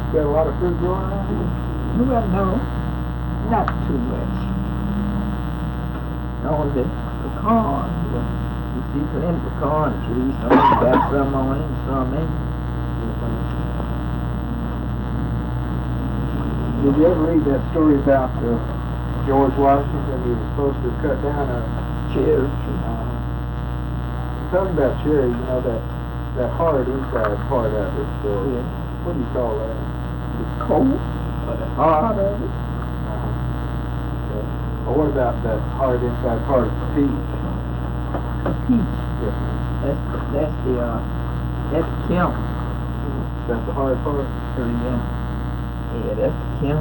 Got a lot of fruit growing around here? Well, no, not too much. Only pecan. You see plenty of pecan trees. Some got some on it and some ain't. Did you ever read that story about George Washington? He was supposed to cut down a Cherry tree. Talking about cherry, you know, that hard inside part of it. Yeah. What do you call that? The cold or the hard of it. Or what about that hard inside part of the peach? A peach. Yes, ma'am. That's Kemp. That's the hard part? Yeah, that's the Kemp.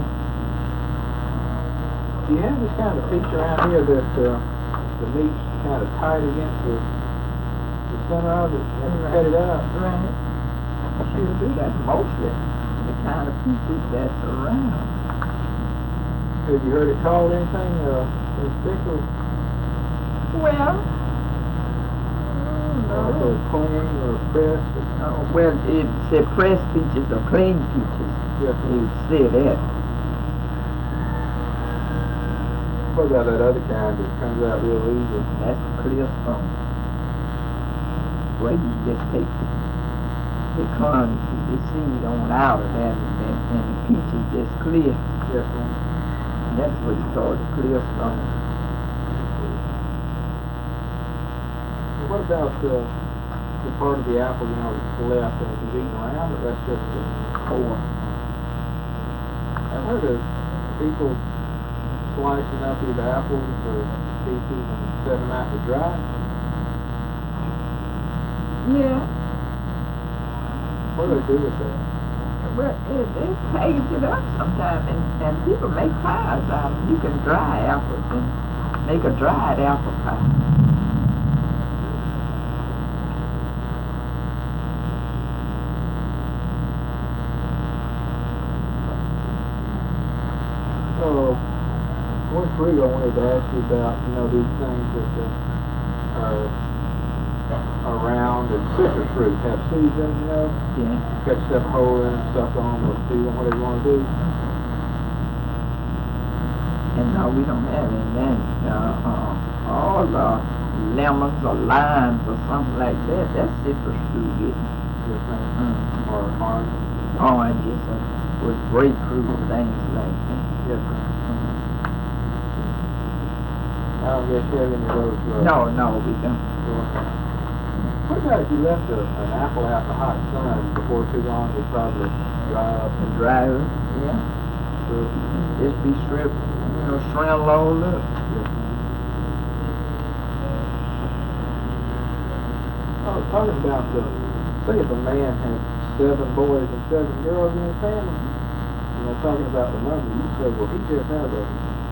Do you have this kind of peach around here that the meat's kind of tight against the center of it and cut it out? Right. Sure do. That's mostly the kind of peaches that's around. Have you heard it called anything in particular? Well, Like a clean or pressed? well, it said pressed peaches or plain peaches. Yes, You would say that. what about that other kind that comes out real easy? That's the clear stone. Well, you just take the corn, the seed on out of that, and the peach is just clear. Yes, ma'am. That's what you call the clear stone. What about the part of the apple, you know, that's left and is eaten around, or that's just the core? I've heard of people slicing up either apples or peaches and setting them out to dry. Yeah. What do they do with that? Well, they package it up sometimes, and people make pies out of it. You can dry apples and make a dried apple pie. One fruit I wanted to ask you about, you know, these things that are round and citrus fruit have seeds in them, you know? Yeah. Cut stuff a hole in them, suck on them, or feed them, whatever you want to do. And no, we don't have any then. All the lemons or limes or something like that, that's citrus fruit, isn't it? Yes, ma'am. Or orange. Oranges with grapefruit, things like that. Yes, ma'am. I don't guess you have any of those. No, we don't. What about if you left an apple out in the hot sun before too long, it'd probably dry up? Dry up, yeah. So, Just be shriveled, shriveled all up. yes, I was talking about say if a man had 7 boys and 7 girls in his family, talking about the number, you said, well, he just had a...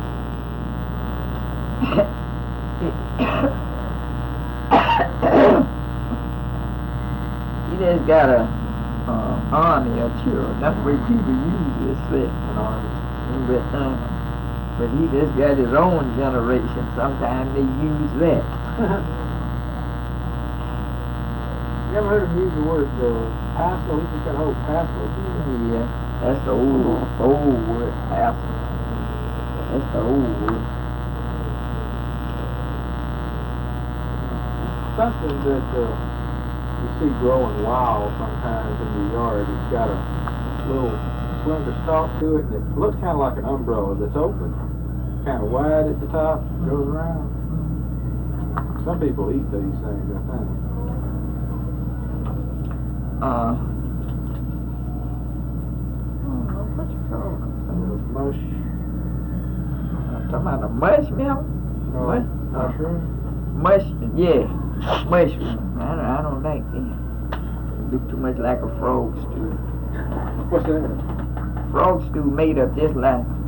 He just got a army of children. That's the way people usually say. An army. But he just got his own generation. Sometimes they use that. You ever heard him use the word passel? He just got a whole passel. Yeah, that's the old word, passel. That's the old word. Something that you see growing wild sometimes in your yard. It's got a little slender stalk to it, and it looks kind of like an umbrella that's open, kind of wide at the top, goes around. Some people eat these things, I think. What you call it? Mush. I'm talking about a mushmelon? Mushroom? Yeah, mushroom. I don't like that. It look too much like a frog stew. What's that? Frog stew made up just like